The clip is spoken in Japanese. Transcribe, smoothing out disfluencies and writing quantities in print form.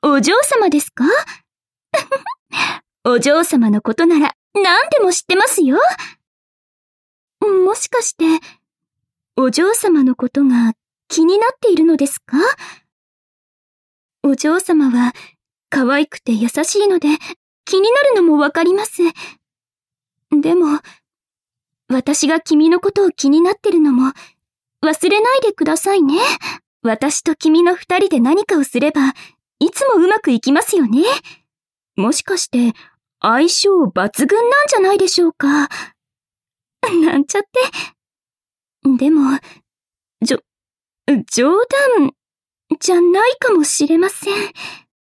お嬢様ですか？お嬢様のことなら何でも知ってますよ。もしかして、お嬢様のことが気になっているのですか？お嬢様は可愛くて優しいので気になるのもわかります。でも、私が君のことを気になってるのも忘れないでくださいね。私と君の二人で何かをすればいつもうまくいきますよね。もしかして相性抜群なんじゃないでしょうか。なんちゃって。でも、冗談じゃないかもしれません。